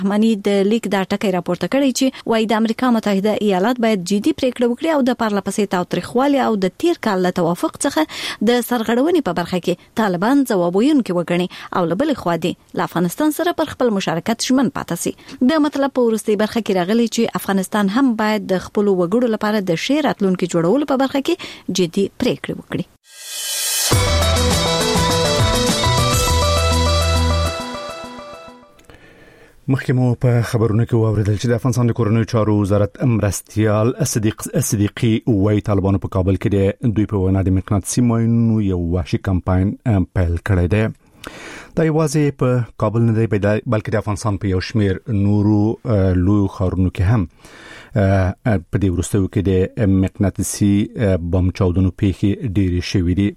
منی د لیک دا ټکی راپورته کړی چې وایي د امریکا متحده ایالات باید جدي پریکړه وکړي او د پارلپسې تاوتریخوالي او د تیر کال له توافق څخه د سرغړونې په برخه کې طالبان ځواب ویونکي وګڼي او له بل خوا دي له افغانستان سره پر خپل مشارکت ژمن پاتې سي. د مطلب په وروستي برخه کې راغلي چې افغانستان هم باید د خپل وګړو لپاره د ښې راتلونکي جوړولو په برخه کې جدي پریکړه وکړي. مخکې مو په خبرونو کې واوریدل چې د افغانستان د کورنیو چارو وزارت مرستیال صدیقي وايي طالبانو په کابل کې د دوی په وینا د مقناطیسي ماینونو یو وحشي کمپاین پیل کړی دی. دا یوازې په کابل نه دی بلکې د افغانستان په یو شمېر نورو لویو ښارونو کې هم په دې وروستیو کې د مقناطیسي بم چاودنو پیښې ډېرې شوې دي.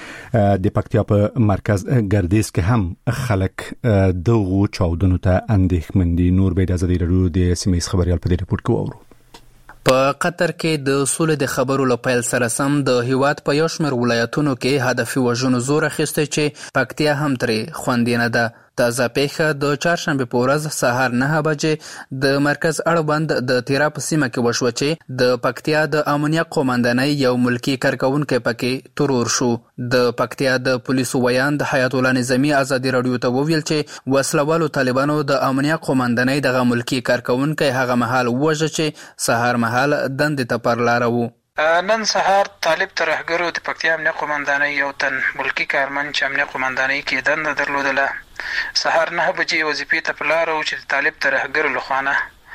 د پکتیا په مرکز ګردیز کې هم خلک دغه چاودنو ته اندېښمن دي. نور به د ازادي راډیو د سیمې خبريال په دې رپورت کې وورو. په قطر کې د سولې د خبرو لپاره سره سم د هیواد په یو شمېر ولایتونو کې هدفي وژنو زور اخیسته چې پکتیا هم ترې خوندینه ده. تازه پیښه د چهارشنبه په ورځ سهار 9 بجې د مرکز اړوند د تیرا په سیمه کې وشو چې د پکتیا د امنیه قومندانۍ یو ملکی کارکونکو پکې ترور شو. د پکتیا د پولیسو ویان د حیات الله نظامی ازادي راډیو ته وویل چې وسلوالو طالبانو د امنیه قومندانۍ دغه ملکی کارکونکو هغه مهال وژه چې سهار مهال دند ته پر لار وو. نن سهار طالب ترهګرو د پکتیا امنیه قومندانۍ یو تن ملکی کارمن چې امنیه قومندانۍ کې دنده درلودله سهار 9 بجې وظیفې ته په لار وو چې طالب ترهګرو لخوانه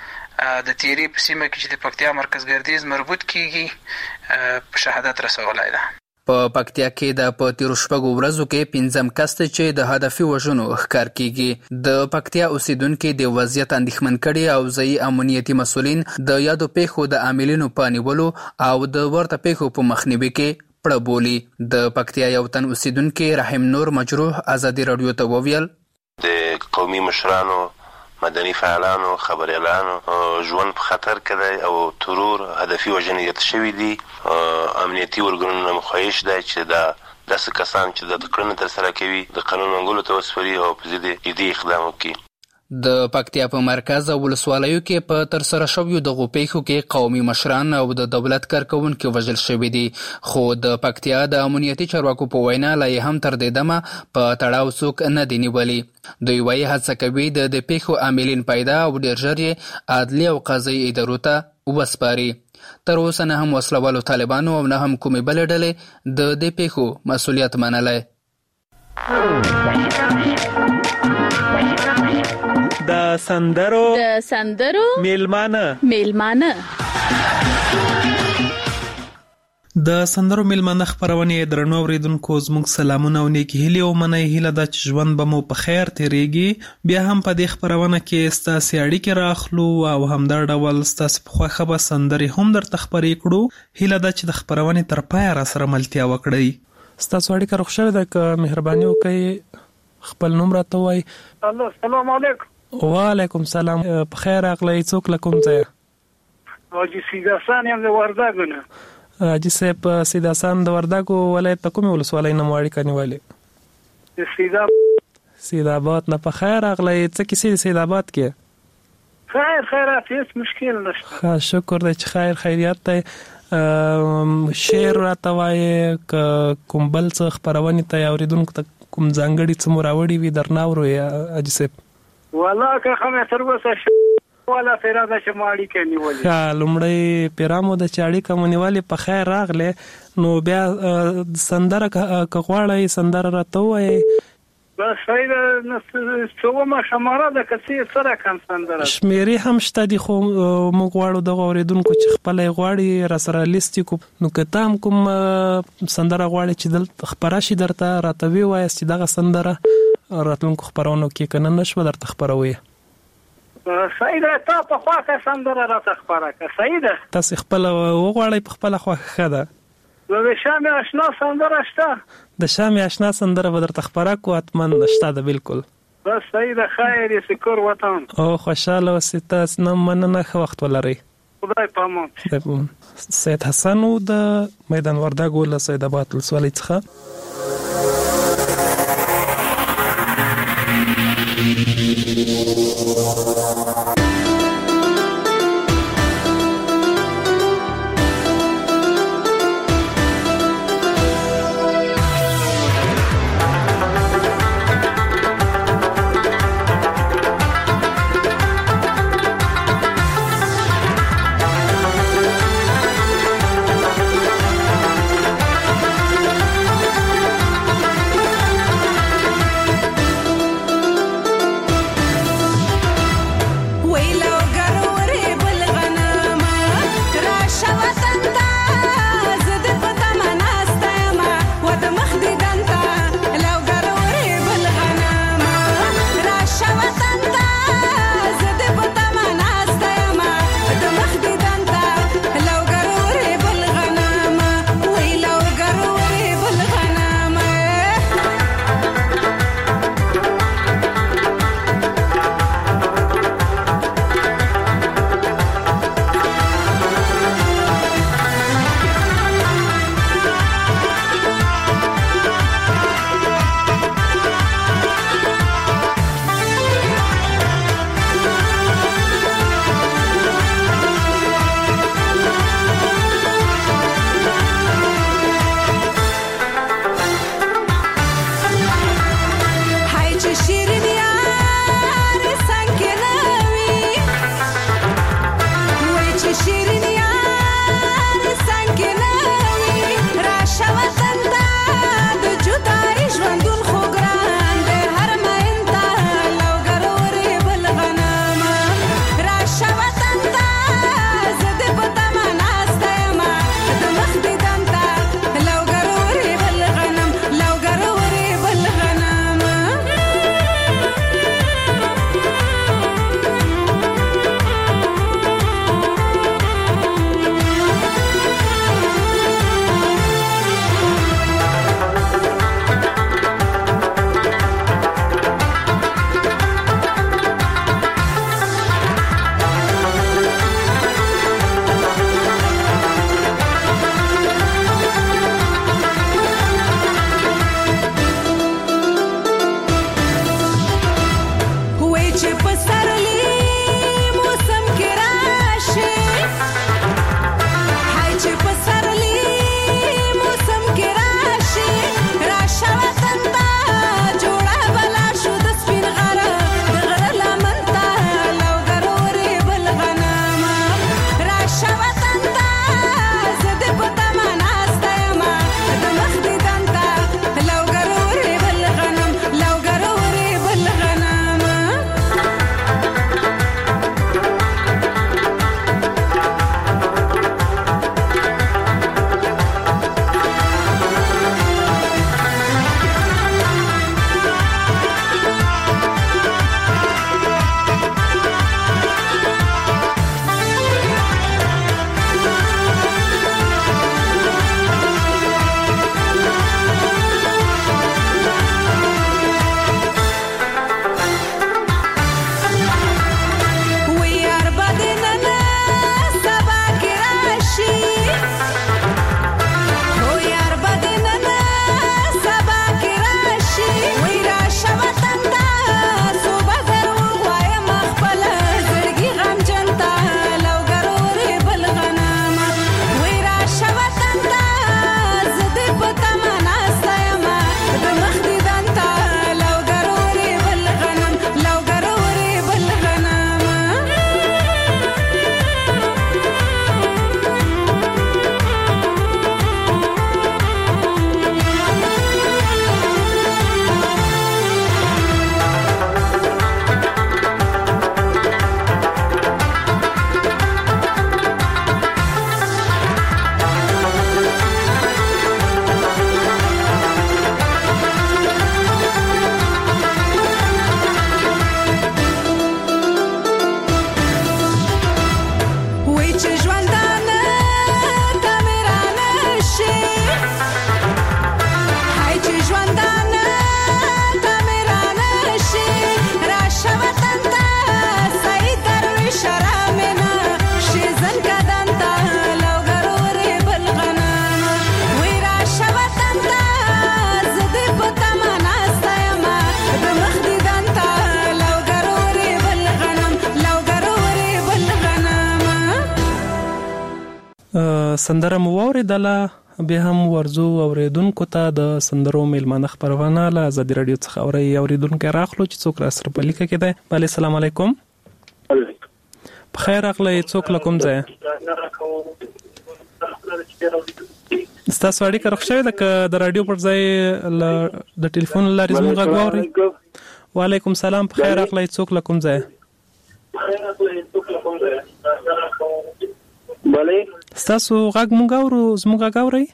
د تیری په سیمه کې چې د پکتیا مرکز ګردیز مربوط کیږي په شهادت رسولای ده. په پکتیا کې د په تیر شپږو ورځو کې 15 کس چې د هدفي وژنو ښکار کیږي. د پکتیا اوسیدونکو د وضعیت اندېښمن کړي او ځایي امنیتي مسولین د یادو پیښو د عاملینو په نیولو او د ورته پیښو په مخنیوي کې پړه بولي. د پکتیا یو تن اوسیدونکو رحیم نور مجروح ازادي راډیو ته وویل د قومي مشرانو مدني فعالانو خبريالانو ژوند په خطر کې دی او ترور هدفي وژنې یاد شوي دي. امنیتي ورګنونه مخایش دی چې داسې کسان چې د کړنې ترسره کوي د قانون منګولو ته وسپاري او په ضد جدي اقدام وکړي. د پکتیا په مرکز او ولسوالیو کې په ترسره شویو دغو پیښو کې قومي مشران او د دولت کارکونکو وژل شوي دي. خو د پکتیا د امنیتي چارواکو په وینا لا یې هم تر دې دمه په تړاو څوک نه دي نیولي. دوی وایي هڅه کوي د پیښو عاملین پیدا او ډېر ژر یې عدلي او قضایي ادارو ته وسپاري. تر اوسه نه هم وسلوالو طالبانو او نه هم کومې بلې ډلې د دې پیښو مسؤلیت منلی. د سندرو میلمانه د سندرو میلمانه خبرونه درنو اوریدونکو زموږ سلامونه او نیکی هیله او مننه هیله د ژوند به مو په خیر تیریږي. بیا هم په دې خبرونه کې ستاسو اړیکې راخلو او هم در ډول ستاسو په خوښه به سندري هم درته خبرې کړو. هیله ده چې د خبرونه تر پای را سره ملتیا وکړئ. ستاسو اړیکه روښانه ده که مهرباني وکړئ خپل نوم راته وایي. السلام علیکم. وعلیکم سلام. په خیر راغلی. څوک له کوم ځای؟ حاجی سیداسان یم د وردګو نه. حاجی صاحب سیداسان د وردګو ولایت ته کومې ولسوالۍ نه مو اړیکه نیولې؟ د سیدآباد نه. په خیر راغلی. څه کیسې د سیدآباد کې؟ خیرات هیڅ مشکل نشته. شکر دی چې خیر خیریت دی. شعر راته وایې که کوم بل څه خپرونې ته اوریدونکو ته کوم ځانګړي څه مو راوړي وي درنه اورو حاجي صاحب؟ والله که خمه تر اوسه ولا پیراده چې ما اړیکه نیولې. لومړی پیرامو د چې اړیکه مو نیولې په خیر راغلی. نو بیا سندره که غواړئ سندره راته ووایئ. بس صحیح څومره شماره ده که څه سره کم سندره شمیرې هم شته دي خو موږ غواړو دغه اوریدونکو چې خپله یې غواړي را سره لیست یې کړو. نو که ته هم کوم سندره غواړې چې دلته خپره شي درته راته ووایاست چې دغه سندره راتلونکو خپرونو کې که نه نشوه درته خپروي. صحیح ده. تا په خواښه سندره راته خپره کړه. صحیح ده. تاسې خپله وغواړئ په خپله خوښه ښه ده. د شام آشنا سندره شته؟ د شام آشنا سندره به درته خپره کړو. حتما شته ده بالکل. بس صحیح ده. خیر یې سکور وطن. او خوشحاله اوسئ. تاسو نه مننه. ښه وخت ولرئ. خدای پامان. سید حسن و د میدان وردګو له سیدآباد ولسوالۍ څخه. سندره مو واوریدله، بیا هم ورزو اوریدونکو ته د سندرو میلمانه خپرونه له ازادي رادیو څخه اوریدونکو راخلو چې څوک را سره په لیکه کې دی. بله السلام علیکم. په خیر راغلی، څوک له کوم ځای؟ ستاسو اړیکه روغ شوې ده که د رادیو پر ځای د ټلیفون له لارې زموږ غږ واورئ؟ وعلیکم سلام، په خیر راغلی، څوک له کوم ځای؟ بله ستاسو غږ مونږ اورو، زموږ غږ اورئ؟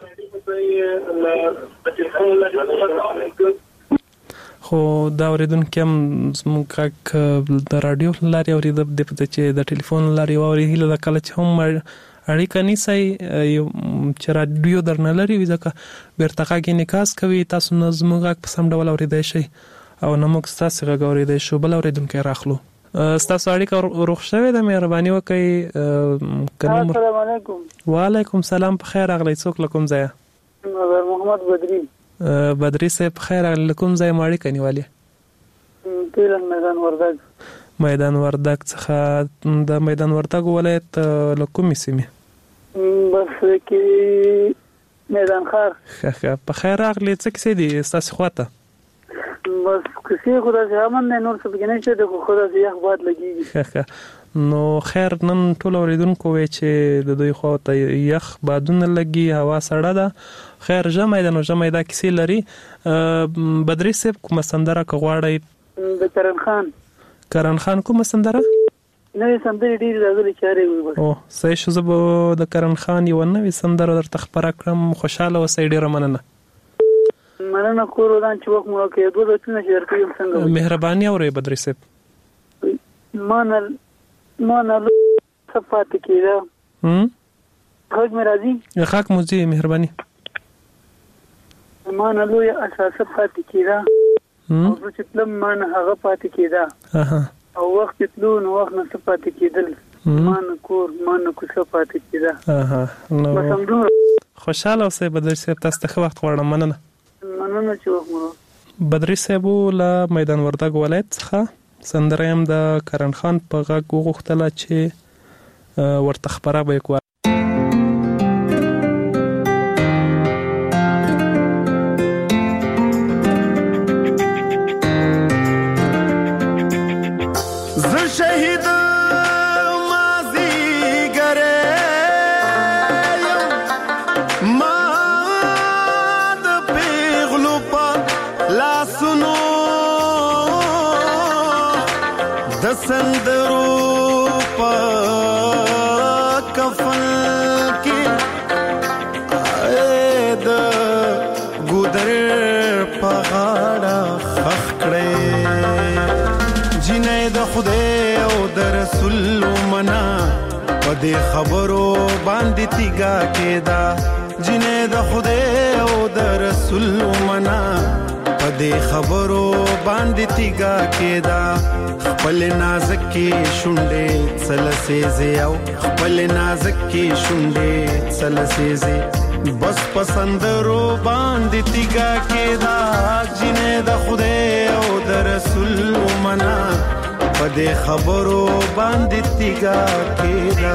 خو دا اوریدونکي هم زموږ غږ د رادیو له لارې اورېده، دې په چې د ټلیفون له لارې واوري. هیله ده کله چې هم اړیکه نیسئ چې رادیو درنه لري وي، ځکه بیرته غږ انعکاس کوي، تاسو نه زموږ غږ په سم ډول اورېدی شئ او نه موږ ستاسې غږ اورېدی شو. بل اورېدونکی راخلو. ستاسو اړیکه روغ شوې ده، مهرباني وکړئ. السلام علیکم. وعلیکم سلام، په خیر راغلی، څوک له کوم ځایه؟ محمد بدری. بدری صاحب په خیر راغلی، له کوم ځایه مو اړیکه نیولې؟ پیلن میدان وردګ. میدان وردګ څخه. د میدان وردګ ولایت له کومې سیمې؟ بس کې میدان خار. ښه په خیر راغلی، څه کیسې دي ستاسې خواته؟ بس کسی خدا سے امن نه، نور څه پکې نشته، د خدا سے یخ باد لګیږي. نو خیر، نن ټول اوریدونکو وی چې د دوی خواته یخ بادونه لګي، هوا سړه ده. خیر ژمی ده، نو ژمی دا کیسې لري. بدري صاحب کومه سندره که غواړئ؟ د کرن خان. کرن خان کومه سندره؟ نوې سندرې ډېرې راغلي چارې وي. بس صحیح شو، زه به د کرن خان یوه نوې سندره درته خپره کړم. خوشحاله اوسئ، ډېره مننه. مننه کور ودان چې وخت مو راکړې. دوه بچونه چې درکوي څنګه وي؟ مهرباني اورئ بدري صاحب. ما نه څه پاتې کېده. غږ مې راځي؟ غږ مو ځي، مهرباني. ما نه لویه اساسه پاتې کېده، او زه چې تلم ما نه هغه پاتې کېده، او وخت چې تلو نو وخت نه څه پاتې کېدل، ما نه کور ما نه کوڅه پاتې کېده. بس همدومره. خوشحاله اوسئ بدري صاحب، تاسو ته ښه وخت غواړم. مننه چې وخت مو بدري صاحب له میدان وردګ ولایت څخه سندره هم د کرن خان په غږ وغوښتله چې ورته خپره به یې کړو. د خبرو باندې تیګا کېدا، جنې د خدای او د رسول منا په دې خبرو باندې تیګا کېدا. خپل نازک کې شونډې څلسېزې او خپل نازک کې شونډې څلسېزې بس پسندرو باندې تیګا کېدا، جنې د خدای او د رسول منا په دې خبرو باندې تیګا کېدا.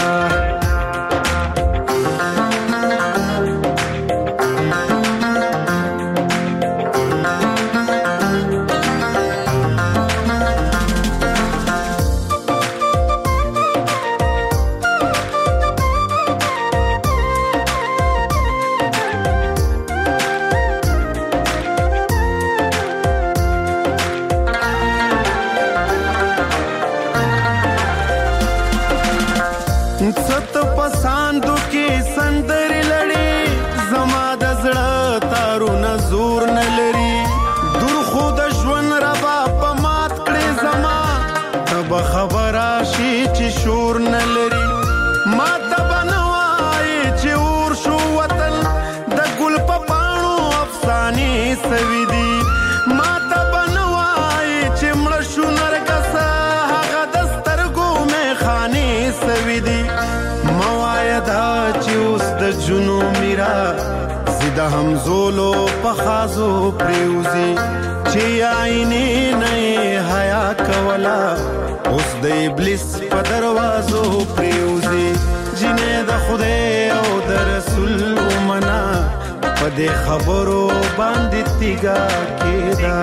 د همزولو پخازو پریوزی چې آینه نه حیا کولا، اوس د ابلیس په دروازو پریوزی جنې د خدای او د رسول ومنا په دې خبرو باندې تیګا کېدا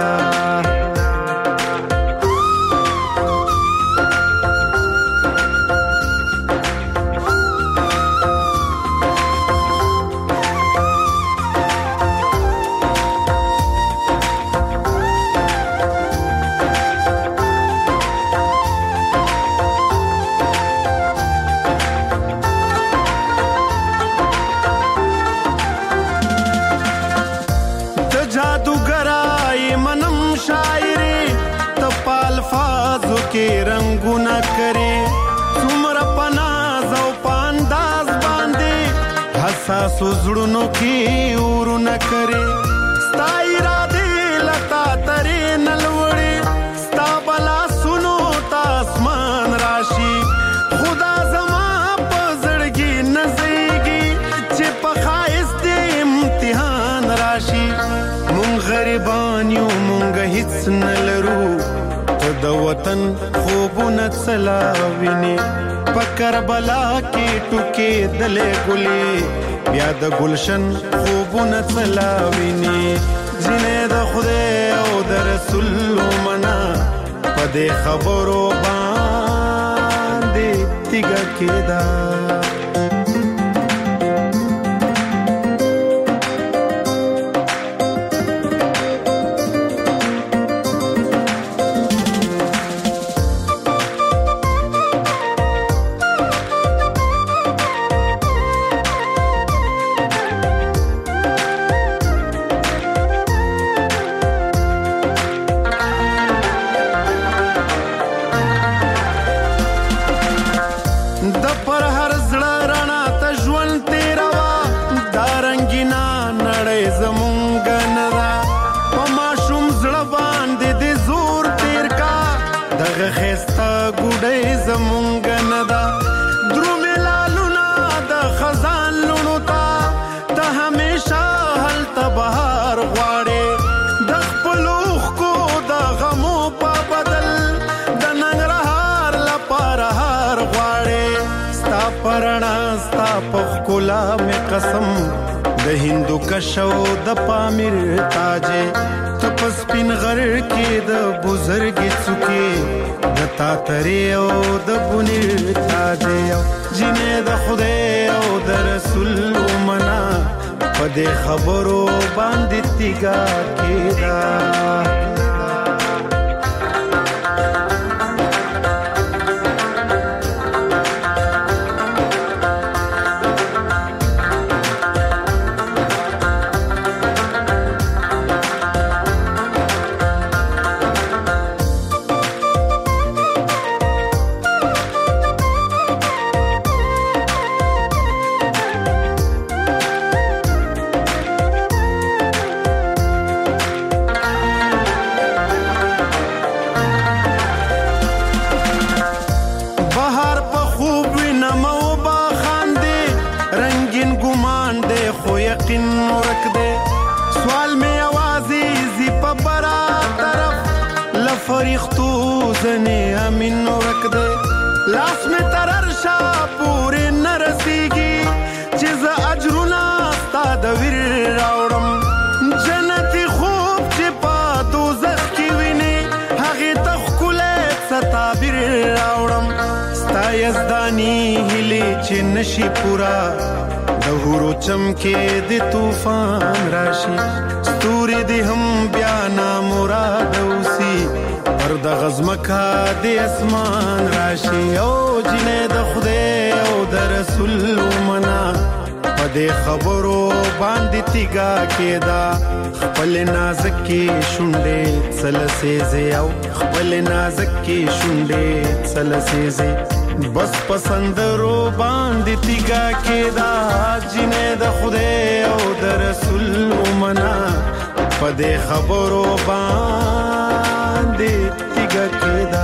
کې رنگونه کرے څومره پناز او پانداز باندې حساس زړونو کې ورونه کرے ستا اراده لتا ترې نلوړې ستا بلا سنو تا اسمان راشي خدا زما په زړګي نزيږي چې په خایس دې امتحان راشي مونږ غریبان یو مونږ هیڅ نلرو د وطن خوبونه څلاوینه په کربلا کې ټوکې دلې ګلې بیا د گلشن خوبونه څلاوینه جنې د خدای او د رسول منا په دې خبرو باندې تیګه کېدا قسم د هندو کشو د پامیر تاجه تپس پین غر کې د بزرګ څوکي د تاتری او د بنیر تاجه جنې د خدای او د رسول منا په دې خبرو باندې تیګا کېدا لاس میں ترر شا پورے نرسیگی چیز اجرنا ستا دویر راوڑم جنتی خوب چپا دوزخ کی وینی حقی تخکولیت ستابیر راوڑم ستا یزدانی ہلی چی نشی پورا دہورو چمکے دی توفان راشی ستوری دی ہم بیانا مراد اوسی پر د غزمکا د اسمان راشي او جنې د خدای او د رسول منا په دې خبرو باندې تیګا کېدا خپل نازکې شونډې څلسېزې او خپل نازکې شونډې څلسېزې بس پسندرو باندې تیګا کېدا جنې د خدای او د رسول منا په دې خبرو باندې تیګا کېدا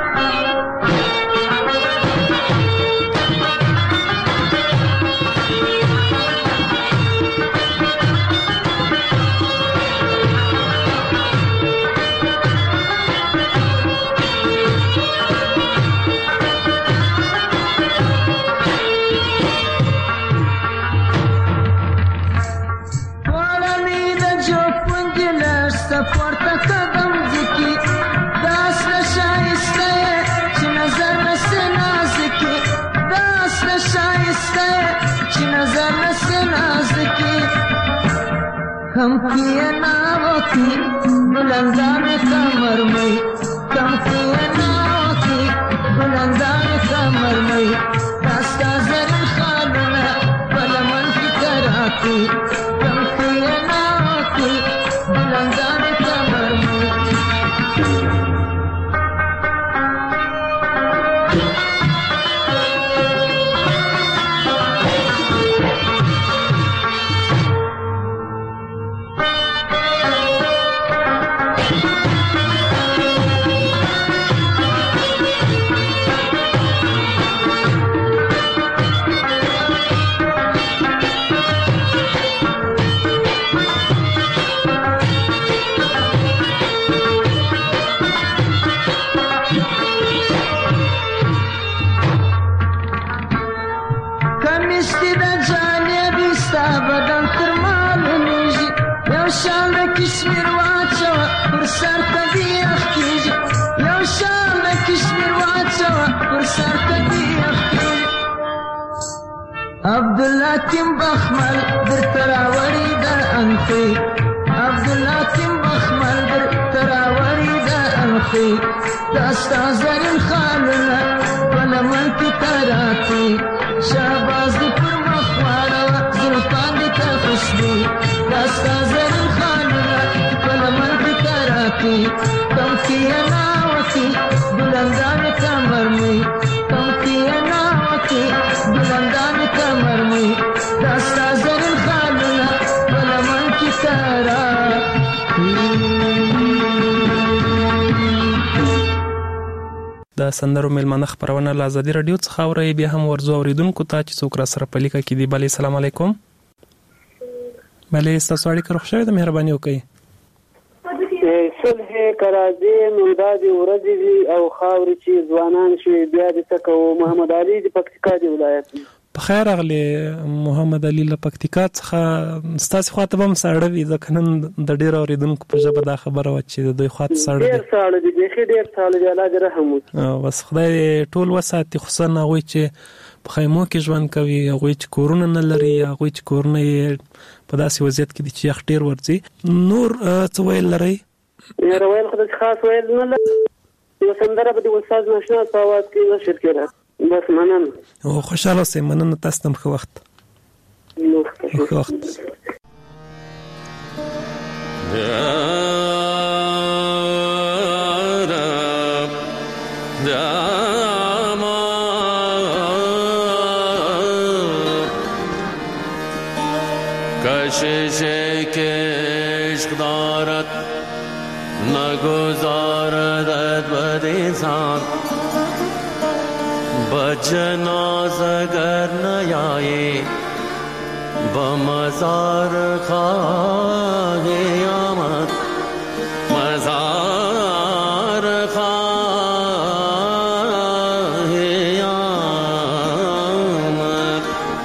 किए नाव की बुलंदान कमर में, कम किए नाव की बुलंदान कमर में, रास्ता जरिन खालना पलमन की कराती, कम किए नाव की बुलंदान कमर में। کشمیر واچو پر سر تدیخ کیجی، یو شام کشمیر واچو پر سر تدیخ کیجی. عبدالله تیم بخمل در تراوری در انخی، عبدالله تیم بخمل در تراوری در انخی، داستا زرین خالنا پلمن کی تراتی، شهباز دی پر مخوارا زلطان دی تا خوشبی، داستا زرین خالنا پلمن کی تراتی، کم کیا ناوتی بلندان کمر میں، کم کیا ناوتی بلندان کمر میں، داستا زرین خالنا پلمن کی تراتی. د سندرو ملمنه خبرونه له ازادي رادیو څخه اوري. بیا هم ورزو اوریدونکو ته چې څوک را سره په لیکه کې دی. بله السلام علیکم. بله تاسو اړیکه روغ شوې ده، مهرباني وکړئ. صلح کرازي ممداد ورځي او خاوري چې ځوانان شوي بیا د تکو محمد علي د پکتیکا دی ولایت. په خیر اغلی محمد علي له پکتیکا څخه ستاسو خواته هم ساړه وي، ځکه نن د ډېرو اورېدونکو په ژبه دا خبره وه چې د دوی خواته ساړه دي. ډېر ساړه دي، بیخي ډېر ساړه دي، الله دې رحم وکړي. بس خدای ټول وساتي، خصوصا هغوی چې په خیمو کې ژوند کوي، هغوی چې کورونه نه لري، هغوی چې کورونه یې په داسې وضعیت کې دي چې یخ ډېر ورځي. نور څه ویل لرئ؟ یاره ویل خو داسې خاص ویل نه لرم. یوه سندره به د استاد ناشناس په اواز کې نشر کېده. بس مننه. خوشحاله اوسئ. مننه. تاسو ته هم ښه وخت. ښه وخت. کشش عشق دارد نگذارد بدینسان، بجناز اگر نیایی بمزار خواهی آمد، مزار خواهی آمد.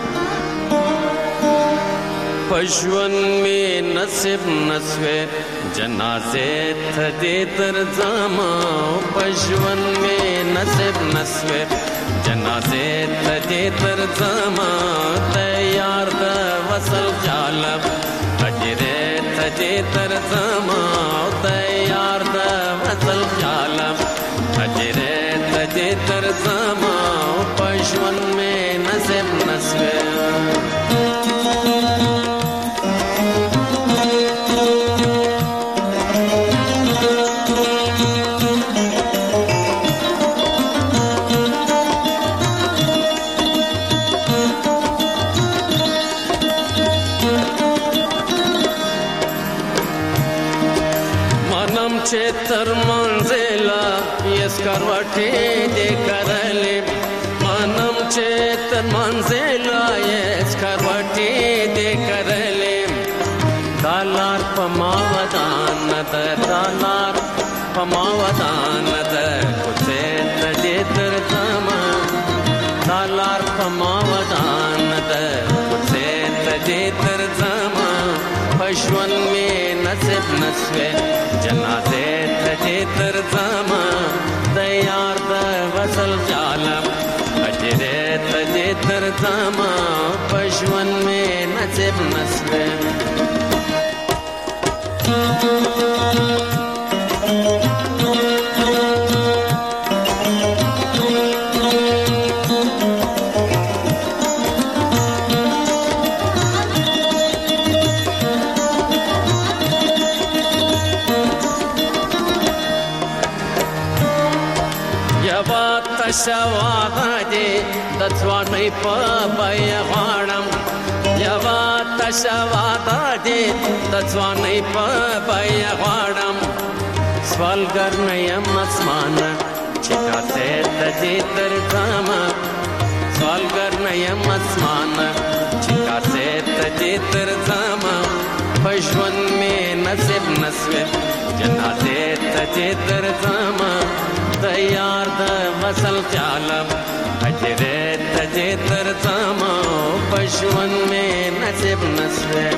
پشون می نصب نسوه جنازه تدی تر زما، پشون می نصب نسوه جنازه تدی تر زما، تیار د وصل جالب اجره تدی تر زما، تیار د وصل جالب اجره تدی تر زما، پشون می نصب نسوه. تر منزلا یس کروټې دې کرلې، مانم چې تر منزلا یس کروټې دې کرلې، دالار پما ودان د دالار پما ودان د کوڅه دې تر زما، دالار پما ودان د کوڅه دې تر زما، پښون می نصب نسوه جنازه تجه تر زما، دیار د وصل جالم اجره تجه تر زما، پښون می نصب نسوه. یوا تشواده دې د ځوانۍ په بیا غواړم یوا تشواده دې د ځوانۍ په بیا غواړم سوالګر نه یم اسمانه چې کاسې ته دې درځمه سوالګر نه یم اسمانه چې کاسې ته دې درځمه په ژوند مې نصیب نسوې جنازې ته دې درځمه د یار د وصل خیالم اجرې ته دې درځمه په ژوند مې نصیب نسوې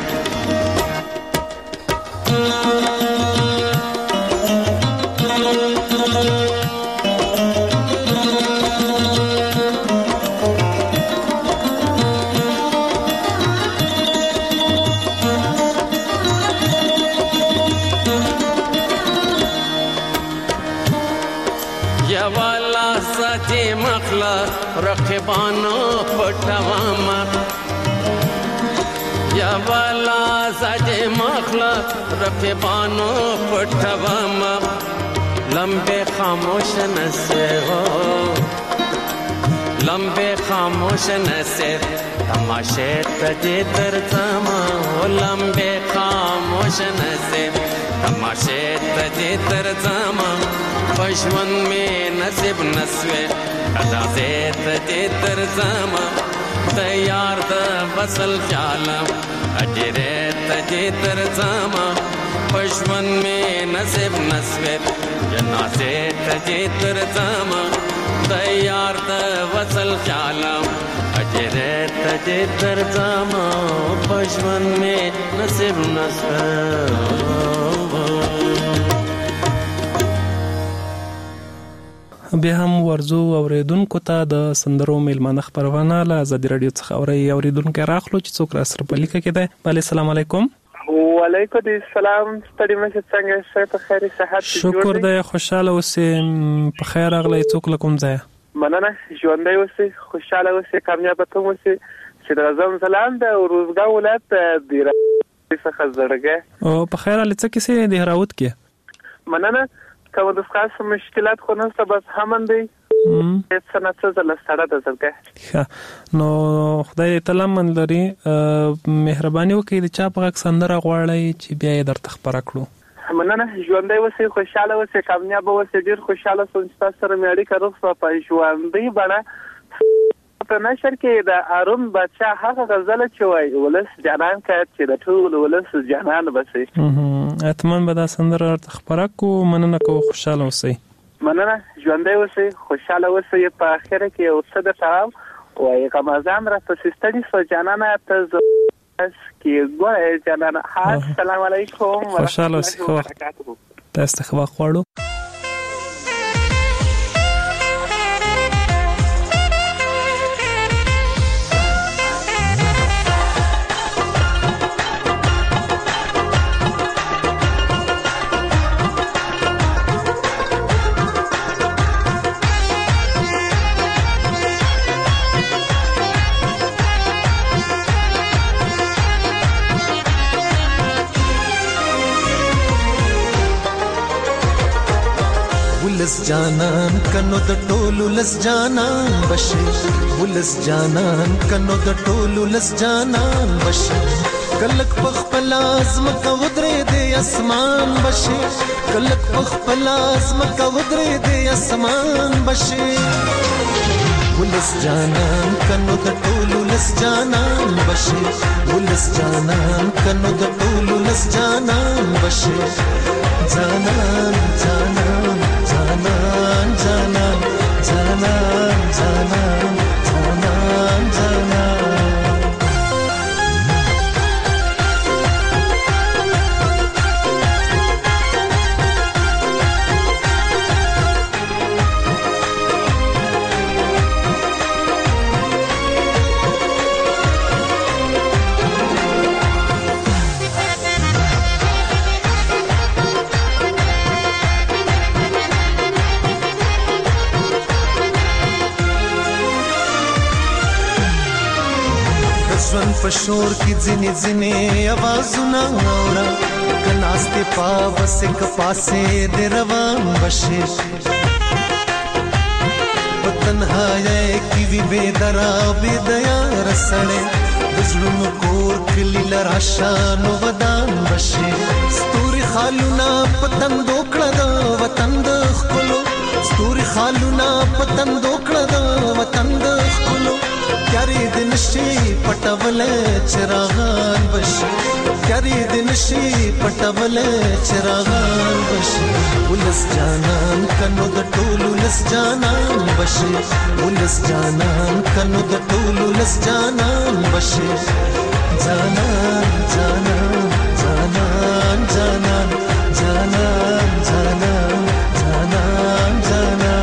رقبانو پټواما یا والا زده مخلا رقبانو پټواما لمبے خاموش نسے ہو لمبے خاموش نسے تماشے تجے درځما لمبے خاموش نسے تماشے تجے درځما پښون میں نصیب نسوے ادا زیت دې درځما تیار د وصل خیالم اجرې ته دې درځما پښون می نصیب نسوې جنازې ته دې درځما تیار د وصل خیالم اجرې ته دې درځما پښون می نصیب نسوې بیا هم ورزو اوریدونکو ته د سندرو میلمانه خبرونه له ازادي رادیو څخه اوریدونکو راخلو چې څوک را سره په لیکه کې ده. بله السلام علیکم. وعلیکم السلام. ستړي مشه څنګه شې په خیر صحت شکر دی خوشاله اوسې په خیر اغلی څوک له کوم ځای مننه ژوندی اوسې خوشاله اوسې کامیاب ته اوسې چې د اعظم ځلاند او روزګان ولایت د څخه زړګه او په خیر اله څه کې د هراوت کې مننه کوم د خاص مشکلات خو نه بس همن دی سنت زله سره د زړګه نو خدای تعالی من لري مهرباني وکړي د چا په سندره غواړي چې بیا یې درته خبره کړو مننه ژوندی اوسې خوشاله اوسې کامیاب اوسې ډیر خوشاله سونچ تاسو سره مې اړیکه روغ په ژوندۍ بڼه په نشر کې د ارون بچا هغه غزل چې وای ولس جانان کړ چې د ټول ولس جانان بسې اتمن به دا سندره خبره کو مننه کو خوشاله اوسئ مننه ژوندی اوسئ خوشاله اوسئ په اخره کې او څه د تاو وای رمضان را پسې ستړي سو جانان ته کې ګوره جانان السلام علیکم خوشاله اوسئ تاسو ته خواړو ولس جانان کنو د ټولو لس جانان بشي ولس جانان کنو د ټولو لس جانان بشي کلک پخپل ازم کا ودرې د اسمان بشي کلک پخپل ازم کا ودرې د اسمان بشي ولس جانان کنو د ټولو لس جانان بشي ولس جانان کنو د ټولو لس جانان بشي جانان جانان جانان جانان جانان جانان جانان جانان پشور کی ځنې ځنې आवाजونه اورا کناسته پاوسه ک پاسه د روان بشي تنهایی کی وی بيدرا بيدیا رسړې دزړونو کور کلی لراشانو ودان بشي ستوري خالونا پتن دوکړه د وطن د خلو ستوري خالونا پتن دوکړه د وطن د خلو یاري دن شي پټول چراغان بشي یاري دن شي پټول چراغان بشي ولس جانان کنو د ټولو لس جانان بشي ولس جانان کنو د ټولو لس جانان بشي جانان جانان جانان جانان جانان جانان جانان جانان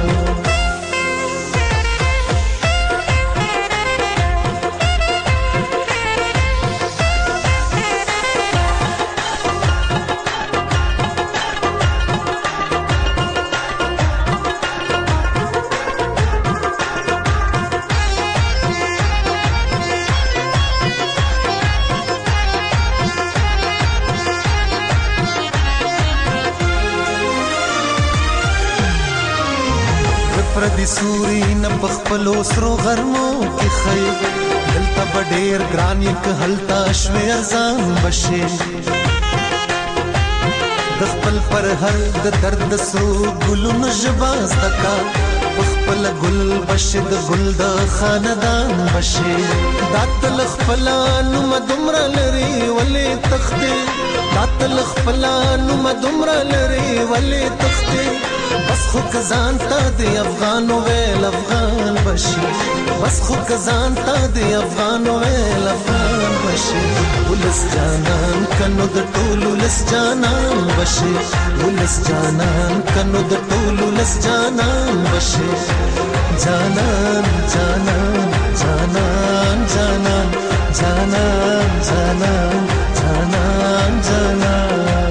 پردي سوري نه بخپلو سرو غرمو کې خي دلته بډېر ګران یک هلتا شوي ارزان بشي د خپل پر هر د درد سرو ګلونو جباز تکا خپل ګل بشد ګل د خاندان بشي داتل خپلانو مدمر لري ولې تختې داتل خپلانو مدمر لري ولې تختې بس خو کزان تا دی افغان ویل افغان بشي بس خو کزان تا دی افغان ویل افغان بشي ولس جانان کنو د ټولو لس جانان بشي ولس جانان کنو د ټولو لس جانان بشي جانان جانان جانان جانان جانان جانان جانان جانان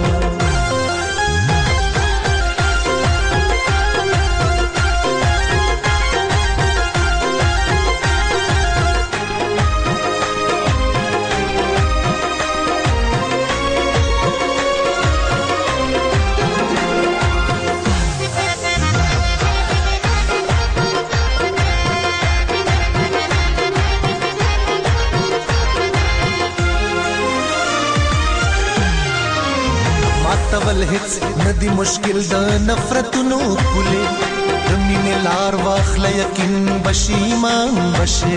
تول هیڅ ندی مشکل د نفرتونو کولې د مینې لار واخله یقین بشي ایمان بشي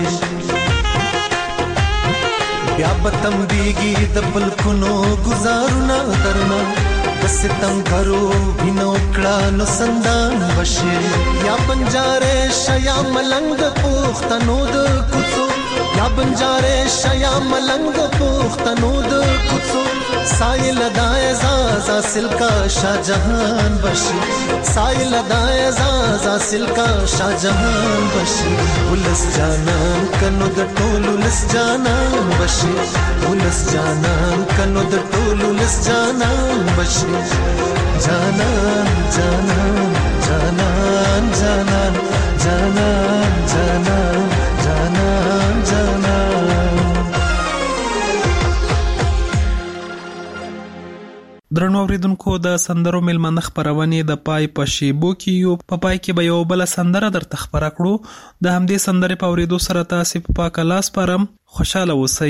بیا بتم دیږي د پلکونو گزارونه درنه د ستم کرو وینو کړه نو سندان بشي یا بنجاره شیا ملنګ پوښتنو د کوڅو یا بنجاره شیا ملنګ پوښتنو د کوڅو سایل دای زازا سلکا شاہجہان بشی سایل دای زازا سلکا شاہجہان بشی ولس جانان کنو د ټولو لس جانان بشی ولس جانان کنو د ټولو لس جانان بشی جانان جانان جانان جانان جانان جانان جانان جانان درنو اوریدونکو د سندرو ملمنه خبرونه د پای په شیبو کې یو په پای کې به یو بل سندره درته خبره کړو د همدې سندرې په اوریدو سره تاسو په پاک لاس پرم خوشاله اوسئ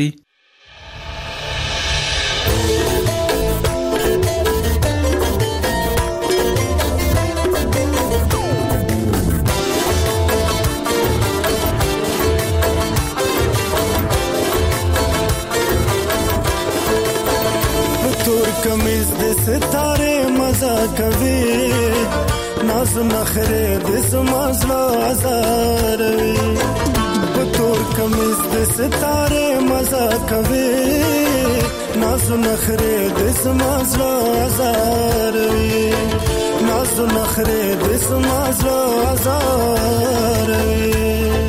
कमीज दे सितारे मजा कभी नाज नखरे दे समझला आजारवी पुतुर कमीज दे सितारे मजा कभी नाज नखरे दे समझला आजारवी नाज नखरे दे समझला आजारवी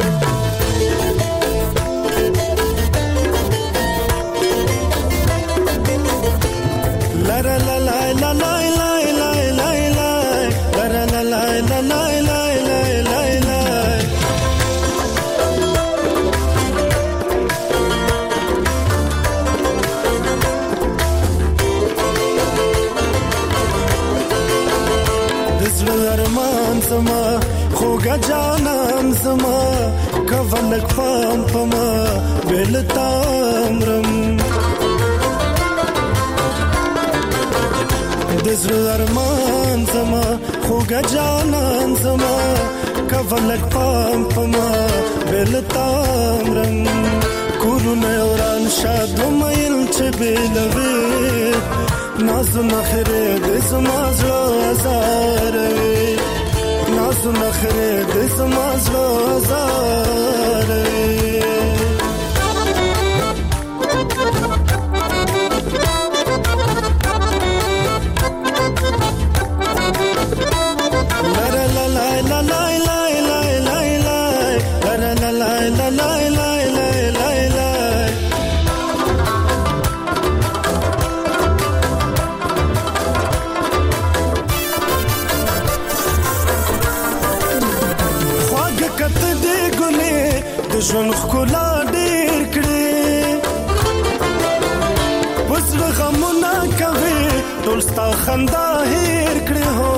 la la la la la la la la la la la la la la la la la la دزل ارمان سما خوګه جانان زما کولک پام پما بلتامرم دزر ارمان زما خوگا جانان زما کولک پام پما بلتامرم کورون اوران شادو مایل چه بلوی نازو نخره دزما زلو ازاروی نازو نخره دزما زلو ازاروی ژوند خلا ډېر کړې وسره غمونه کوي ټول ستا خندا هېر کړې هو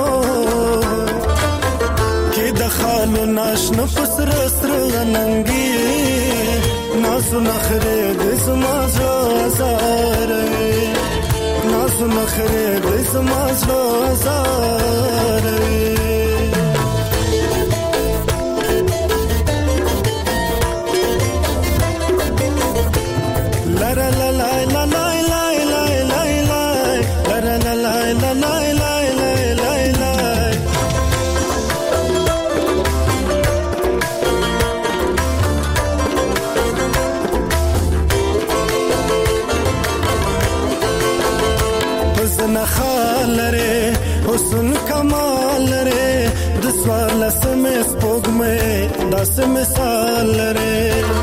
کې د خالو ناشنه پسر سره ننګي نازو نخره د زما زار نازو نخره د زما زار حسن کمال ره د سوال سمې سپوږمې داس مثال ره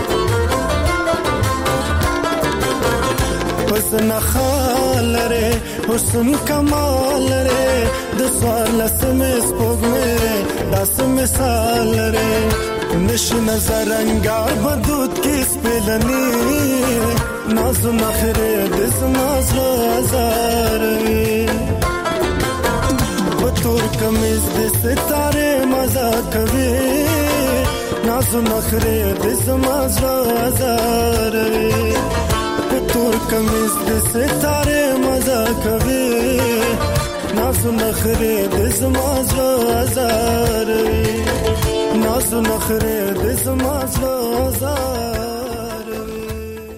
حسن خال ره حسن کمال ره د سوال سمې سپوږمې داس مثال ره نش نظر انګار بدود کې سپلني نازو نخره د زمازلو ازاروي تور کمیز د ستاره مزه کوي نازو نخره د زمازلو ازاروي تور کمیز د ستاره مزه کوي نازو نخره د زمازلو ازاروي نازو نخره د زمازلو ازاروي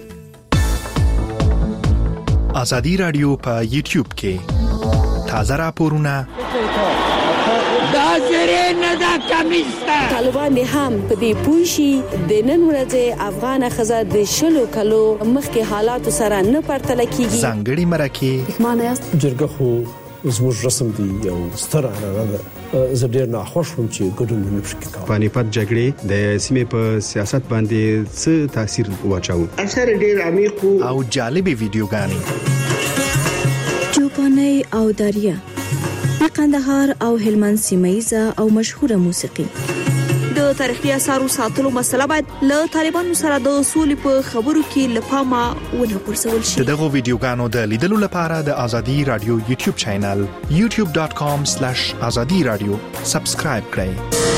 آزادی رادیو په یوټیوب کې تازه راپورونه دا زری نه دا کمیسته طالبان هم په دې پوښي د نن ورځې افغان خزه د شلو کلو مخکې حالات سره نه پرتل کیږي ځانګړي مرکه معنی جرګه خو زموږ رسم دی یو ستر اړه زه ډیر نه خوشم چې ګډون نه پښکې پانیپت جګړې د سیمې په سیاست باندې څه تاثیر واچاو اثر ډیر عمیق او جالبي ویډیوګانې چوپاني او دریا د قندهار او هلمند سیمایزه او مشهوره موسیقي د تاریخي اثارو ساتلو مسله باید له طالبانو سره د اصول په خبرو کې لپاره ونه پرسول شي دغه ویډیوګانو د لیدلو لپاره د آزادی رادیو یوټیوب چینل youtube.com/azadiradio سبسکرایب کړئ